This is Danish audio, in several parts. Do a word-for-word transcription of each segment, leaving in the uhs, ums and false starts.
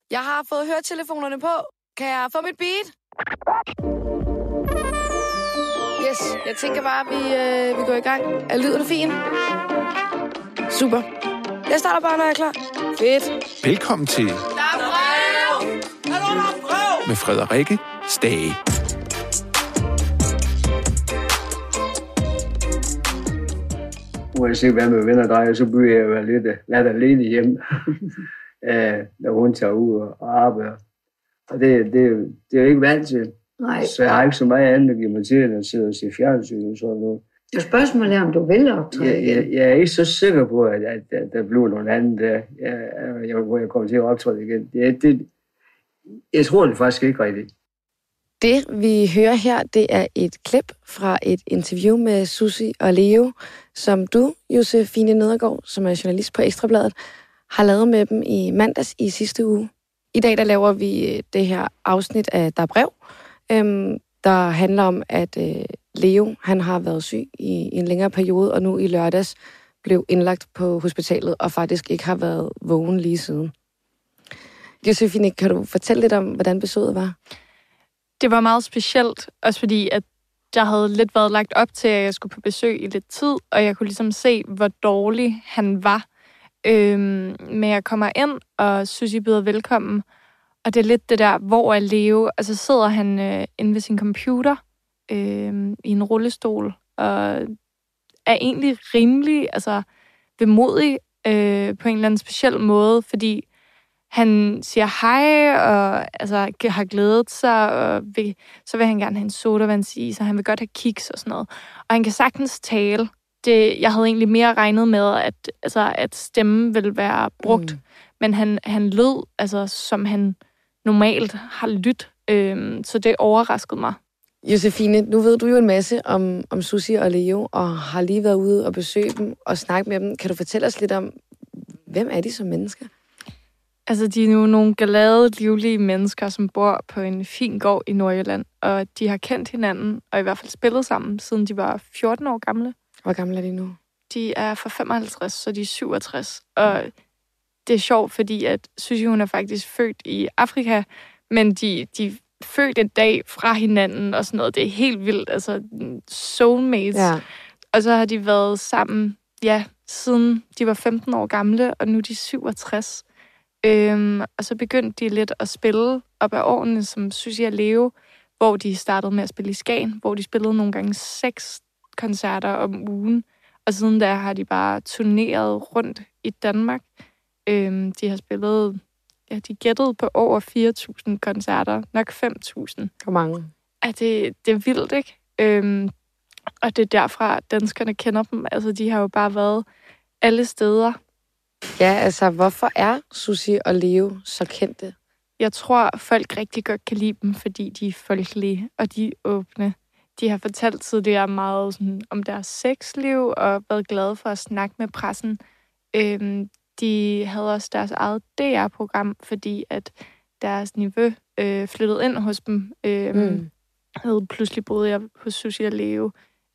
Jeg har fået høretelefonerne på. Kan jeg få mit beat? Yes, jeg tænker bare, at vi, øh, vi går i gang. Er lyden fin? Super. Jeg starter bare, når jeg er klar. Fedt. Velkommen til... Der er brev! Er du der brev? Med Frederikke Stage. Uanset hvad med venner drejer, så bliver jeg være lidt, lidt alene hjemme, når hun tager ud og arbejder. Og det, det, det er jeg ikke vant til. Nej. Så jeg har ikke så meget andet at give mig til, end at sidde og se fjernsyn og sådan noget. Det spørgsmålet er, om du vil optræde. Jeg, jeg, jeg er ikke så sikker på, at, at, at der bliver nogen anden, der, jeg, jeg, hvor jeg kommer til at optræde igen. Det, det, jeg tror det faktisk ikke rigtigt. Det, vi hører her, det er et klip fra et interview med Susie og Leo, som du, Josefine Nedergaard, som er journalist på Ekstra Bladet, har lavet med dem i mandags i sidste uge. I dag der laver vi det her afsnit af Der er brev, øhm, der handler om, at øh, Leo han har været syg i, i en længere periode, og nu i lørdags blev indlagt på hospitalet, og faktisk ikke har været vågen lige siden. Josefine, kan du fortælle lidt om, hvordan besøget var? Det var meget specielt, også fordi, at der havde lidt været lagt op til, at jeg skulle på besøg i lidt tid, og jeg kunne ligesom se, hvor dårlig han var. Øhm, men jeg kommer ind, og Susie byder velkommen, og det er lidt det der, hvor er Leo? Altså sidder han øh, inde ved sin computer øh, i en rullestol, og er egentlig rimelig altså, vemodig øh, på en eller anden speciel måde, fordi han siger hej, og altså, har glædet sig, og vil, så vil han gerne have en sodavandsis, og han vil godt have kiks og sådan noget. Og han kan sagtens tale. Det, jeg havde egentlig mere regnet med, at, altså, at stemmen ville være brugt, mm. men han, han lød, altså, som han normalt har lyttet, øhm, så det overraskede mig. Josefine, nu ved du jo en masse om, om Susie og Leo, og har lige været ude og besøge dem og snakke med dem. Kan du fortælle os lidt om, hvem er de som mennesker? Altså, de er jo nogle glade, livlige mennesker, som bor på en fin gård i Nordjylland, og de har kendt hinanden, og i hvert fald spillet sammen, siden de var fjorten år gamle. Hvor gamle er de nu? De er fra femoghalvtreds, så de er syvogtres. Og det er sjovt, fordi at Susie, hun er faktisk født i Afrika, men de, de er født en dag fra hinanden og sådan noget. Det er helt vildt, altså soulmates. Ja. Og så har de været sammen, ja, siden de var femten år gamle, og nu er de syvogtres. Øhm, og så begyndte de lidt at spille op ad årene, som Susie og Leo, hvor de startede med at spille i Skagen, hvor de spillede nogle gange seks koncerter om ugen. Og siden da har de bare turneret rundt i Danmark. Øhm, de har spillet, ja, de gættede på over fire tusind koncerter, nok fem tusind. Hvor mange? Ja, det, det er vildt, ikke? Øhm, og det er derfra, at danskerne kender dem. Altså, de har jo bare været alle steder. Ja, altså, hvorfor er Susie og Leo så kendte? Jeg tror, folk rigtig godt kan lide dem, fordi de er folkelige, og de er åbne. De har fortalt tidligere meget sådan, om deres sexliv, og været glade for at snakke med pressen. Øhm, de havde også deres eget D R-program, fordi at deres niveau øh, flyttede ind hos dem. Øhm, mm. Havde pludselig boet jeg hos Susie og Leo.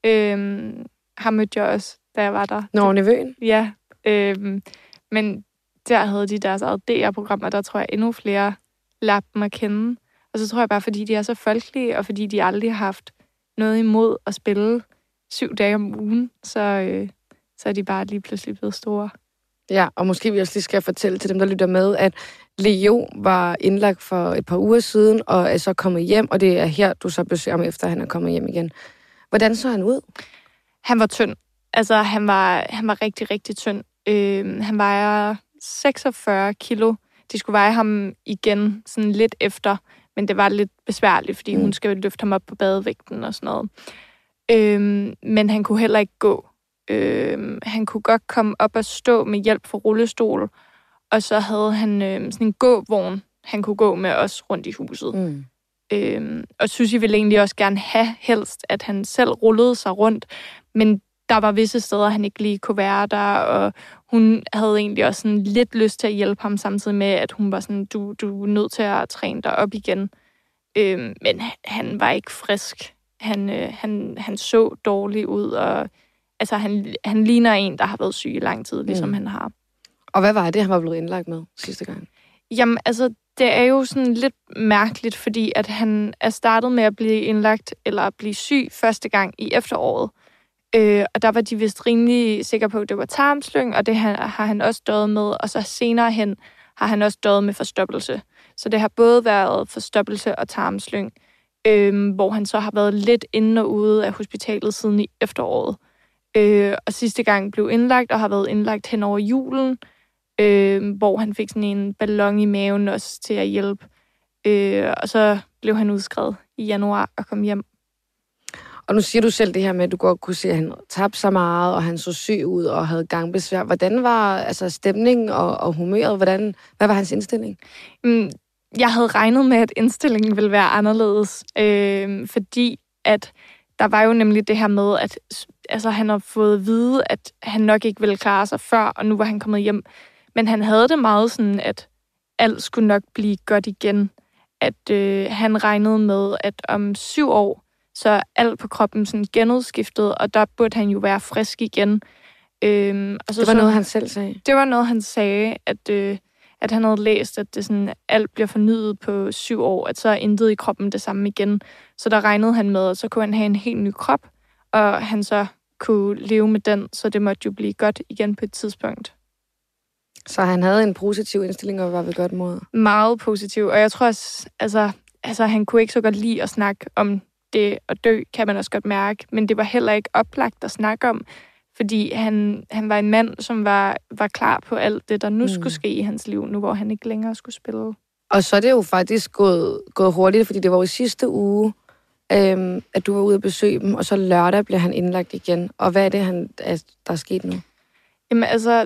Øhm, ham mødte jeg også, da jeg var der. Nå, nevøen? Ja, øhm, men der havde de deres eget D R-program, og der tror jeg endnu flere lærte dem at kende. Og så tror jeg bare, fordi de er så folkelige, og fordi de aldrig har haft noget imod at spille syv dage om ugen, så, øh, så er de bare lige pludselig blevet store. Ja, og måske vi også lige skal fortælle til dem, der lytter med, at Leo var indlagt for et par uger siden, og er så kommet hjem, og det er her, du så besøger ham, efter han er kommet hjem igen. Hvordan så han ud? Han var tynd. Altså, han var, han var rigtig, rigtig tynd. Øh, han vejer seksogfyrre kilo. De skulle veje ham igen sådan lidt efter, men det var lidt besværligt, fordi mm. hun skal løfte ham op på badevægten og sådan noget. Øhm, men han kunne heller ikke gå. Øhm, han kunne godt komme op og stå med hjælp fra rullestol, og så havde han øhm, sådan en gåvogn, han kunne gå med os rundt i huset. Mm. Øhm, og Susie ville egentlig også gerne have helst, at han selv rullede sig rundt, men der var visse steder, han ikke lige kunne være der, og hun havde egentlig også sådan lidt lyst til at hjælpe ham, samtidig med, at hun var sådan, du, du er nødt til at træne dig op igen. Øhm, men han var ikke frisk. Han, øh, han, han så dårlig ud, og altså, han, han ligner en, der har været syg i lang tid, ligesom mm. han har. Og hvad var det, han var blevet indlagt med sidste gang? Jamen, altså, det er jo sådan lidt mærkeligt, fordi at han er startet med at blive indlagt eller at blive syg første gang i efteråret. Øh, og der var de vist rimelig sikre på, at det var tarmslyng, og det har han også døjet med. Og så senere hen har han også døjet med forstoppelse. Så det har både været forstoppelse og tarmslyng, øh, hvor han så har været lidt inde og ude af hospitalet siden i efteråret. Øh, og sidste gang blev indlagt, og har været indlagt hen over julen, øh, hvor han fik sådan en ballon i maven også til at hjælpe. Øh, og så blev han udskrevet i januar og kom hjem. Og nu siger du selv det her med, at du godt kunne se, at han tabte så meget, og han så syg ud og havde gangbesvær. Hvordan var altså, stemningen og, og humøret? Hvordan, hvad var hans indstilling? Mm, jeg havde regnet med, at indstillingen ville være anderledes, øh, fordi at der var jo nemlig det her med, at altså, han har fået at vide, at han nok ikke ville klare sig før, og nu var han kommet hjem. Men han havde det meget sådan, at alt skulle nok blive godt igen. At øh, han regnede med, at om syv år, så alt på kroppen sådan genudskiftet, og der burde han jo være frisk igen. Øhm, og så, det var så, noget, han selv sagde? Det var noget, han sagde, at, øh, at han havde læst, at det sådan, alt bliver fornyet på syv år, at så er intet i kroppen det samme igen. Så der regnede han med, at så kunne han have en helt ny krop, og han så kunne leve med den, så det måtte jo blive godt igen på et tidspunkt. Så han havde en positiv indstilling og var ved godt mod? Meget positiv, og jeg tror også, altså, altså han kunne ikke så godt lide at snakke om det at dø, kan man også godt mærke, men det var heller ikke oplagt at snakke om, fordi han, han var en mand, som var, var klar på alt det, der nu mm. skulle ske i hans liv, nu hvor han ikke længere skulle spille. Og så er det jo faktisk gået, gået hurtigt, fordi det var jo i sidste uge, øhm, at du var ude at besøge dem, og så lørdag blev han indlagt igen. Og hvad er det, han, der er sket nu? Jamen altså,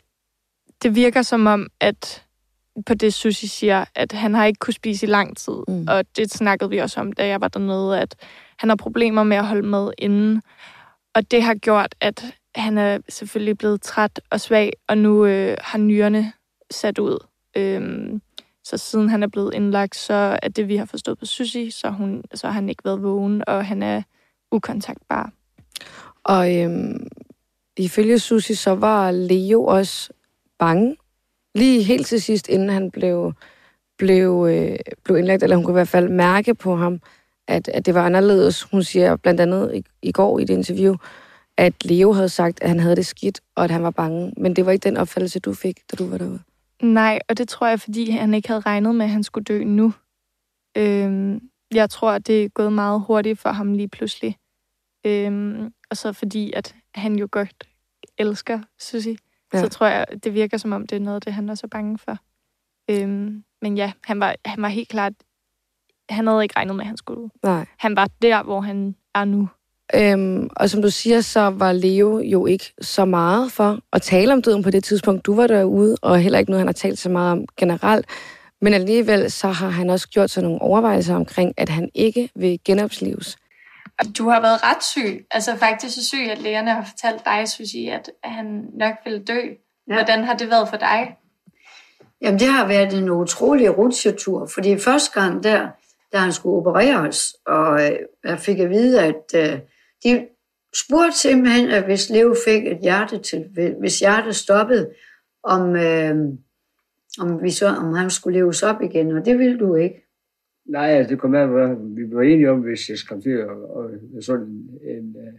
det virker som om, at på det, Susie siger, at han har ikke kunne spise i lang tid. Mm. Og det snakkede vi også om, da jeg var dernede, at han har problemer med at holde mad inden. Og det har gjort, at han er selvfølgelig blevet træt og svag, og nu øh, har nyrerne sat ud. Øhm, så siden han er blevet indlagt, så er det, vi har forstået på Susie, så, hun, så har han ikke været vågen, og han er ukontaktbar. Og øhm, ifølge Susie, så var Leo også bange. Lige helt til sidst, inden han blev, blev, øh, blev indlagt, eller hun kunne i hvert fald mærke på ham, at, at det var anderledes. Hun siger blandt andet i, i går i et interview, at Leo havde sagt, at han havde det skidt, og at han var bange. Men det var ikke den opfattelse, du fik, da du var derude. Nej, og det tror jeg, fordi han ikke havde regnet med, at han skulle dø nu. Øhm, jeg tror, at det er gået meget hurtigt for ham lige pludselig. Øhm, og så fordi, at han jo godt elsker Susie. Ja. Så tror jeg, det virker som om, det er noget af det, han er så bange for. Øhm, men ja, han var, han var helt klart... Han havde ikke regnet med, at han skulle. Nej. Han var der, hvor han er nu. Øhm, og som du siger, så var Leo jo ikke så meget for at tale om døden på det tidspunkt. Du var derude, og heller ikke noget, han har talt så meget om generelt. Men alligevel så har han også gjort sig nogle overvejelser omkring, at han ikke vil genopslives. Du har været ret syg. Altså faktisk så syg, at lægerne har fortalt dig, Susie, at han nok ville dø. Ja. Hvordan har det været for dig? Jamen, det har været en utrolig rutsjetur, fordi første gang der, da han skulle opereres, og jeg fik at vide, at uh, de spurgte simpelthen, at hvis Leo fik et hjerte til, hvis hjertet stoppede, om, uh, om, vi så, om han skulle leves op igen, og det ville du ikke. Nej, altså det kom af, vi var enige om, hvis jeg kom til og, og sådan en, uh,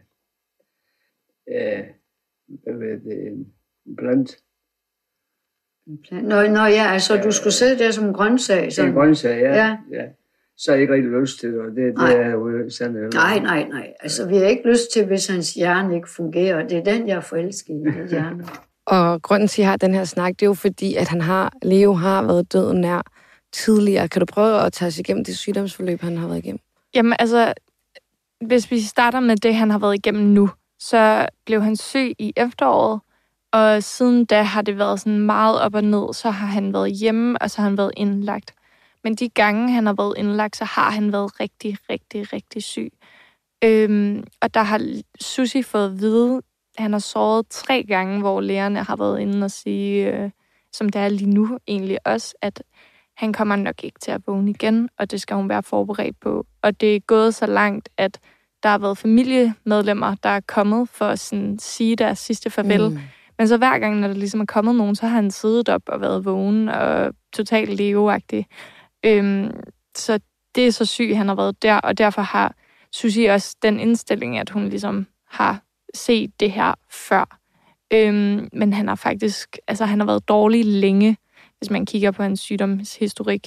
uh, en, en plant. Nå, nå ja, altså du skulle sidde der som en grøntsag. Som en grøntsag, ja. ja. ja. Så har jeg ikke rigtig lyst til det, og det, det er jo sandt. Nej, nej, nej. Altså vi har ikke lyst til, hvis hans hjerne ikke fungerer. Det er den, jeg er forelsket i, det hjerne. Og grunden til, at jeg har den her snak, det er jo fordi, at han har, Leo har været døden nær tidligere. Kan du prøve at tage os igennem det sygdomsforløb, han har været igennem? Jamen altså, hvis vi starter med det, han har været igennem nu, så blev han syg i efteråret, og siden da har det været sådan meget op og ned, så har han været hjemme, og så har han været indlagt. Men de gange, han har været indlagt, så har han været rigtig, rigtig, rigtig syg. Øhm, og der har Susie fået at vide, at han har såret tre gange, hvor lægerne har været inde og sige, øh, som det er lige nu egentlig også, at han kommer nok ikke til at vågne igen, og det skal hun være forberedt på. Og det er gået så langt, at der har været familiemedlemmer, der er kommet for at sådan, sige deres sidste farvel. Mm. Men så hver gang, når der ligesom er kommet nogen, så har han siddet op og været vågen og totalt Leo-agtig. Øhm, så det er så syg, han har været der, og derfor har Susie også den indstilling, at hun ligesom har set det her før. Øhm, men han har faktisk, altså han har været dårlig længe, hvis man kigger på hans sygdomshistorik.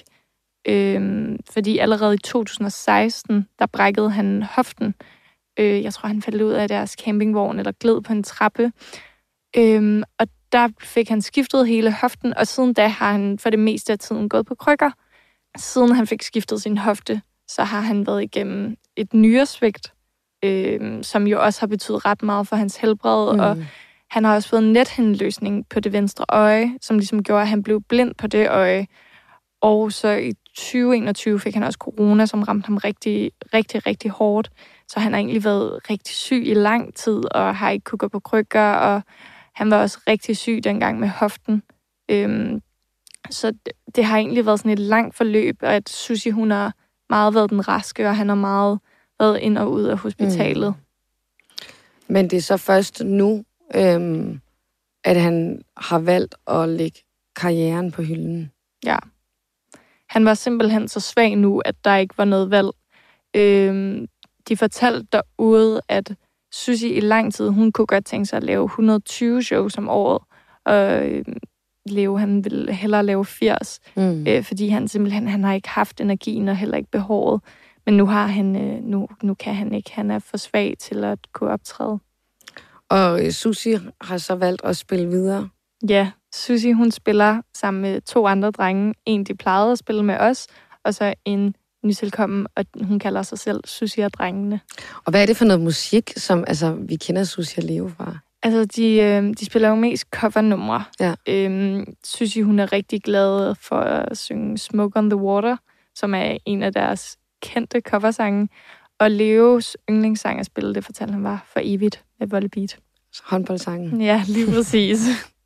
Øhm, fordi allerede i to tusind og seksten, der brækkede han hoften. Øh, jeg tror, han faldt ud af deres campingvogn eller gled på en trappe. Øhm, og der fik han skiftet hele hoften, og siden da har han for det meste af tiden gået på krykker. Siden han fik skiftet sin hofte, så har han været igennem et nyresvigt, øh, som jo også har betydet ret meget for hans helbred, mm. og han har også fået en nethindløsning på det venstre øje, som ligesom gjorde, at han blev blind på det øje. Og så i tyve enogtyve fik han også corona, som ramte ham rigtig, rigtig, rigtig hårdt. Så han har egentlig været rigtig syg i lang tid, og har ikke kunnet gå på krykker, og han var også rigtig syg dengang med hoften. Øhm, så det, det har egentlig været sådan et langt forløb, og at Susie, hun har meget været den raske, og han har meget været ind og ud af hospitalet. Mm. Men det er så først nu, øhm, at han har valgt at lægge karrieren på hylden. Ja. Han var simpelthen så svag nu, at der ikke var noget valg. Øhm, de fortalte derude, at Susie i lang tid, hun kunne godt tænke sig at lave et hundrede og tyve shows om året, og øh, Leo, han ville hellere lave firs, mm. øh, fordi han simpelthen han har ikke haft energien og heller ikke behovet. Men nu har han, øh, nu, nu kan han ikke. Han er for svag til at kunne optræde. Og øh, Susie har så valgt at spille videre. Ja, Susie, hun spiller sammen med to andre drenge. En, de plejede at spille med os, og så en nytilkommen, og hun kalder sig selv Susie og drengene. Og hvad er det for noget musik, som altså, vi kender Susie og Leo fra? Altså, de, øh, de spiller jo mest covernumre. Ja. Øhm, Susie, hun er rigtig glad for at synge Smoke on the Water, som er en af deres kendte coversange. Og Leos yndlingssang at spille, det fortalte han var For Evigt med Volbeat. Håndboldsangen. Ja, lige præcis.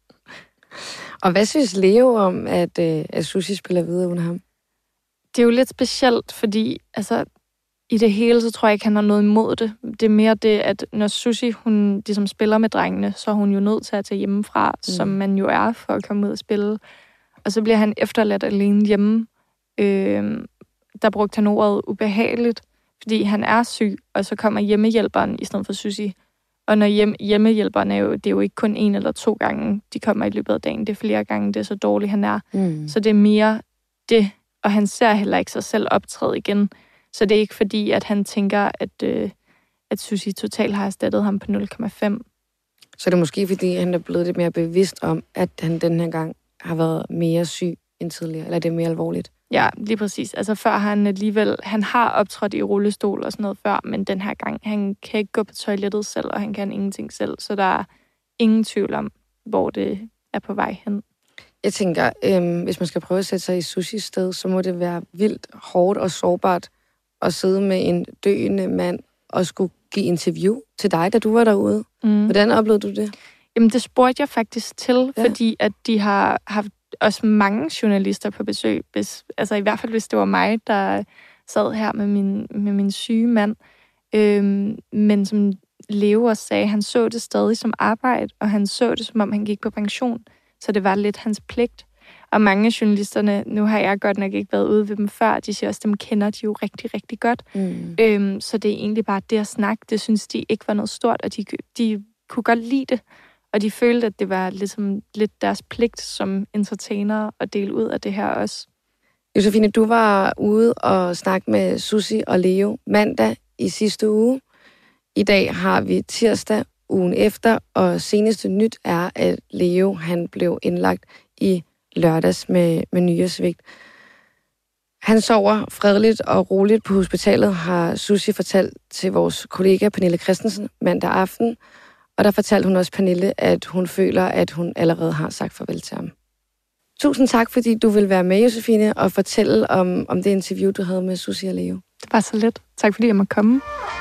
Og hvad synes Leo om, at, øh, at Susie spiller videre uden ham? Det er jo lidt specielt, fordi altså, i det hele, så tror jeg ikke, han har noget imod det. Det er mere det, at når Susie, hun ligesom spiller med drengene, så er hun jo nødt til at tage hjemmefra, mm. som man jo er for at komme ud og spille. Og så bliver han efterladt alene hjemme. Øh, der brugte han ordet ubehageligt, fordi han er syg, og så kommer hjemmehjælperen i stedet for Susie. Og når hjem, hjemmehjælperen er jo, det er jo ikke kun en eller to gange, de kommer i løbet af dagen. Det er flere gange, det er så dårligt, han er. Mm. Så det er mere det, og han ser heller ikke sig selv optræde igen. Så det er ikke fordi, at han tænker, at, øh, at Susie totalt har erstattet ham på nul komma fem. Så det er måske fordi, han er blevet lidt mere bevidst om, at han den her gang har været mere syg end tidligere, eller det er mere alvorligt? Ja, lige præcis. Altså før han alligevel, han har optrådt i rullestol og sådan noget før, men den her gang, han kan ikke gå på toilettet selv, og han kan ingenting selv, så der er ingen tvivl om, hvor det er på vej hen. Jeg tænker, øhm, hvis man skal prøve at sætte sig i Susies sted, så må det være vildt hårdt og sårbart at sidde med en døende mand og skulle give interview til dig, da du var derude. Mm. Hvordan oplevede du det? Jamen, det spurgte jeg faktisk til, ja. Fordi at de har haft også mange journalister på besøg. Hvis, altså i hvert fald, hvis det var mig, der sad her med min, med min syge mand. Øhm, men som Leo også sagde, han så det stadig som arbejde, og han så det, som om han gik på pension. Så det var lidt hans pligt. Og mange af journalisterne, nu har jeg godt nok ikke været ude ved dem før, de siger også, dem kender de jo rigtig, rigtig godt. Mm. Øhm, så det er egentlig bare det at snakke. Det synes de ikke var noget stort, og de, de kunne godt lide det. Og de følte, at det var ligesom lidt deres pligt som entertainere at dele ud af det her også. Josefine, du var ude og snakke med Susie og Leo mandag i sidste uge. I dag har vi tirsdag ugen efter, og seneste nyt er, at Leo han blev indlagt i lørdags med, med nyresvigt. Han sover fredeligt og roligt på hospitalet, har Susie fortalt til vores kollega Pernille Christensen mandag aften. Og der fortalte hun også Pernille, at hun føler, at hun allerede har sagt farvel til ham. Tusind tak, fordi du vil være med, Josefine, og fortælle om, om det interview, du havde med Susie og Leo. Det var så let. Tak, fordi jeg måtte komme.